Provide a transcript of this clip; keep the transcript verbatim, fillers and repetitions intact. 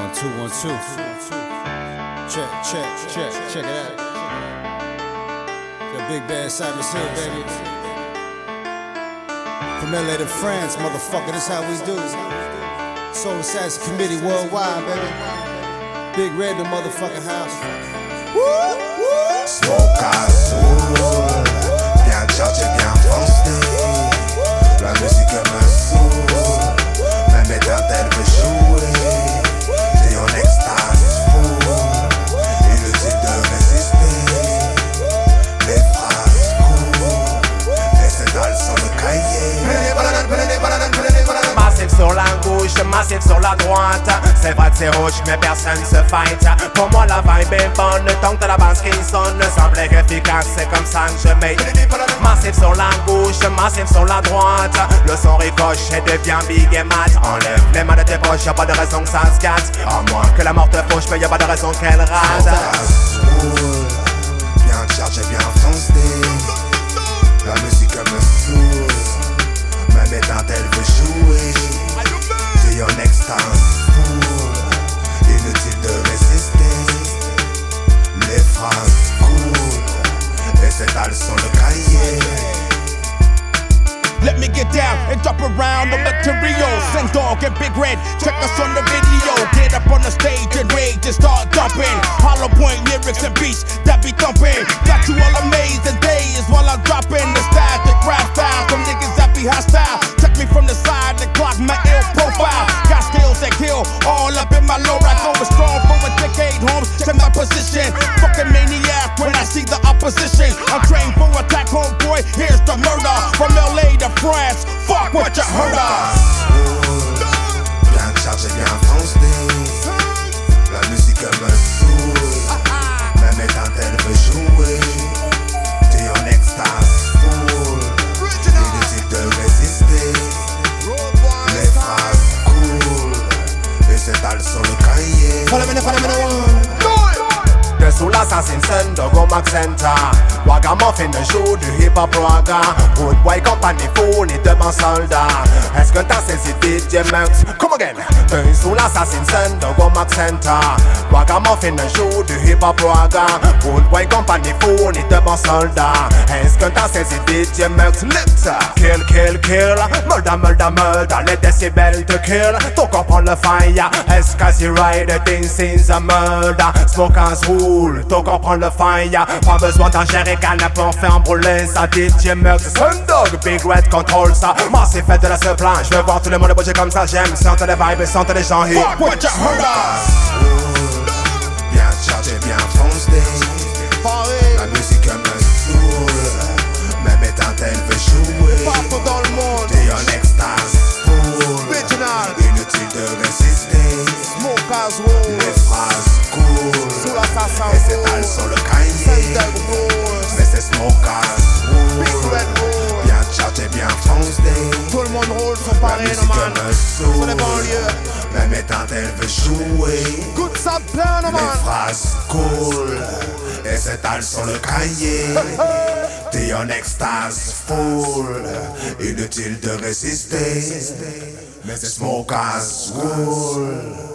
One, two, one, two. Check, check, check, check it out. The big bad Cypress Hill, baby. From L A to France, motherfucker, this how we do. Soul Assassin Committee worldwide, baby. Big Red in the motherfucking house. Woo, woo. Smoke azul, bien chargé, bien foncé. La musique me saoule, même éternelle veut jouer. T'es en extase full, inutile de résister. Les phrases courent, les étals sur le cahier. Massif sur la gauche, massif sur la droite. C'est vrai que c'est rouge, mais personne se fight. Pour moi la vibe est bonne, tant que la basse qui sonne semble efficace, c'est comme ça que je mets. Massif sur la gauche, massif sur la droite. Le son ricoche et devient big et mat. Enlève les mains de tes poches, y'a pas de raison que ça se gâte. À moins que la mort te fauche, mais y'a pas de raison qu'elle rate. Azul, bien chargé, bien foncé. La musique me saoule, même éternelle veut jouer. T'es en extase full, inutile de résister. Les phrases coulent, et s'étalent sur le cahier. Let me get down and drop around the material. Send Dog and Big Red, check us on the video. Get up on the stage and rage and start dumping. Hollow point lyrics and beats that be thumping. Got you all amazed and dazed while I'm dropping the static rap style. Some niggas that be hostile. Check me from the side and clock my ill profile. Got skills that kill all up in my low rack. Over strong for a decade, homes. Check my position. Fucking maniac when I see the opposition. I'm trained for attack, homeboy. Here's the murder from L A to France, fuck what you heard of. Bien chargé, bien foncé. La musique me saoule, même éternelle veut jouer. T'es en extase full, inutile de résister. Les phrases coulent, et s'étalent sur le cahier. Follow me, follow me, no one. De Soul Assassin, Dog au Max Center. Ragamuffin joue du hip-hop raga. Good Boy Company foule et de bons soldats. Est-ce que t'as saisi D J Mux? Come again. De Soul Assassin, Dog au Max Center. Ragamuffin joue du hip-hop raga. Good Boy Company foule et de bons soldats. Est-ce que t'as saisi D J Mux? Lips, kill, kill, kill. Mulda, mulda, mulda, les décibels te kill. Ton corps prend le fire. Est-ce que c'est ride? This is a murder. Smoke as rule, ton corps prend le fire. Pas besoin d'un jerrycan pour faire brûler ça. D J Mux, Sundog, Big Red contrôle ça. Moi c'est fait de la se plaindre. Je veux voir tout le monde bouger comme ça. J'aime sentir les vibes et sentir les gens hit. Fuck what you heard of. Bien chargé, bien foncé. La musique me saoule, même éternelle veut jouer. Partout dans le monde. T'es en extase full, Original. inutile de résister. Smoke as wool. Les phrases coulent, Soul Assassin et s'étalent sur le cahier. Send Rose. Mais c'est smoke azul, Big Red Rose. bien chargé, bien foncé. Tout le monde roule son La pareil, musique no man. me Sur les saoule, banlieues. même éternelle veut jouer. Good sub plan, no Les man. phrases coulent, et s'étalent sur le cahier. T'es en extase full, inutile de résister. Mais c'est smoke azul.